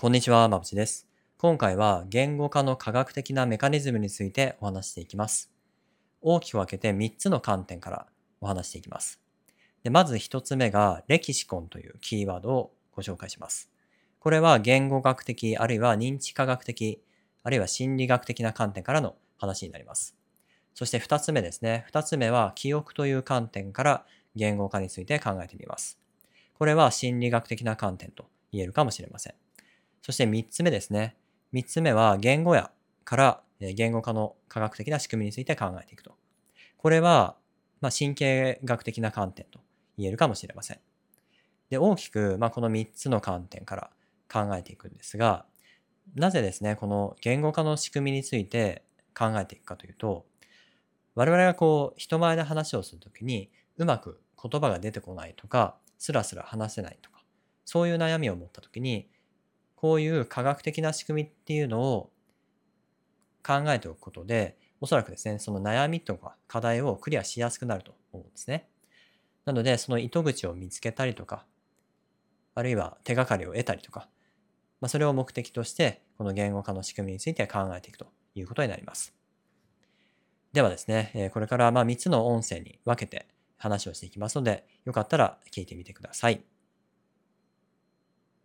こんにちは、まぶちです。今回は言語化の科学的なメカニズムについてお話していきます。大きく分けて3つの観点からお話していきます。でまず1つ目がレキシコンというキーワードをご紹介します。これは言語学的、あるいは認知科学的、あるいは心理学的な観点からの話になります。そして2つ目ですね。2つ目は記憶という観点から言語化について考えてみます。これは心理学的な観点と言えるかもしれません。そして3つ目ですね。3つ目は言語やから言語化の科学的な仕組みについて考えていくと。これは、神経学的な観点と言えるかもしれません。で、大きく、この3つの観点から考えていくんですが、なぜですね、この言語化の仕組みについて考えていくかというと、我々が人前で話をするときに、うまく言葉が出てこないとか、スラスラ話せないとか、そういう悩みを持ったときに、こういう科学的な仕組みっていうのを考えておくことで、おそらくですね、その悩みとか課題をクリアしやすくなると思うんですね。なので、その糸口を見つけたりとか、あるいは手がかりを得たりとか、それを目的として、この言語化の仕組みについて考えていくということになります。ではですね、これから3つの音声に分けて話をしていきますので、よかったら聞いてみてください。